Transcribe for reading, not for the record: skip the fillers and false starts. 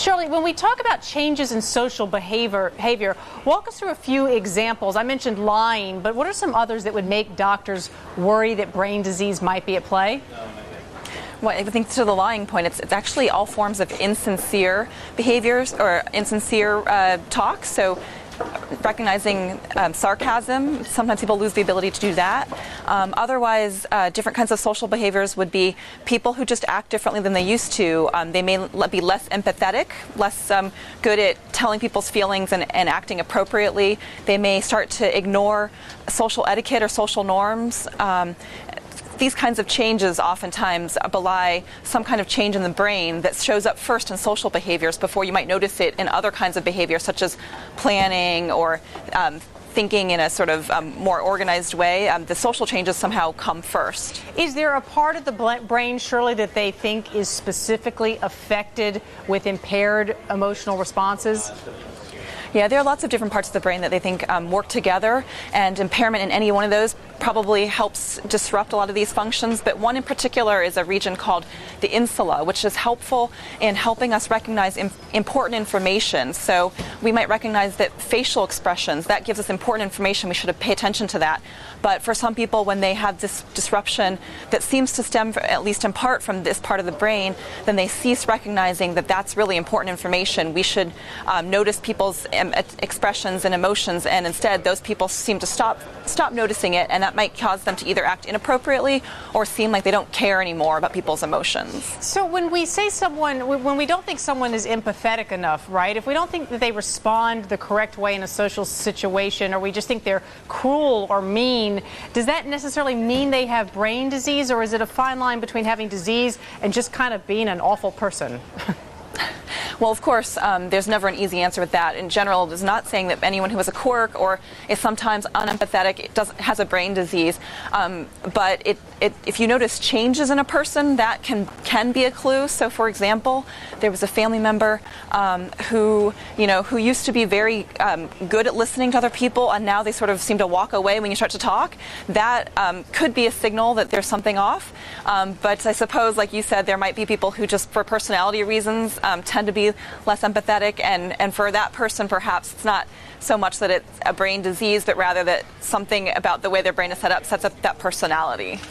Shirley, when we talk about changes in social behavior, walk us through a few examples. I mentioned lying, but what are some others that would make doctors worry that brain disease might be at play? Well, I think to the lying point, it's actually all forms of insincere behaviors or insincere talk. So recognizing sarcasm, sometimes people lose the ability to do that. Otherwise, different kinds of social behaviors would be people who just act differently than they used to. They may be less empathetic, less good at telling people's feelings and acting appropriately. They may start to ignore social etiquette or social norms. These kinds of changes oftentimes belie some kind of change in the brain that shows up first in social behaviors before you might notice it in other kinds of behavior, such as planning or thinking in a sort of more organized way. The social changes somehow come first. Is there a part of the brain, Shirley, that they think is specifically affected with impaired emotional responses? Yeah, there are lots of different parts of the brain that they think work together, and impairment in any one of those probably helps disrupt a lot of these functions. But one in particular is a region called the insula, which is helpful in helping us recognize important information. So we might recognize that facial expressions, that gives us important information. We should pay attention to that. But for some people, when they have this disruption that seems to stem, at least in part, from this part of the brain, then they cease recognizing that that's really important information. We should notice people's expressions and emotions, and instead those people seem to stop noticing it, and that might cause them to either act inappropriately or seem like they don't care anymore about people's emotions. So when we say when we don't think someone is empathetic enough, right? If we don't think that they respond the correct way in a social situation, or we just think they're cruel or mean, does that necessarily mean they have brain disease, or is it a fine line between having disease and just kind of being an awful person? Well, of course, there's never an easy answer with that. In general, it's not saying that anyone who has a quirk or is sometimes unempathetic has a brain disease. But if you notice changes in a person, that can be a clue. So, for example, there was a family member who used to be very good at listening to other people, and now they sort of seem to walk away when you start to talk. That could be a signal that there's something off. But I suppose, like you said, there might be people who just, for personality reasons, tend to be less empathetic, and for that person perhaps it's not so much that it's a brain disease, but rather that something about the way their brain is set up sets up that personality.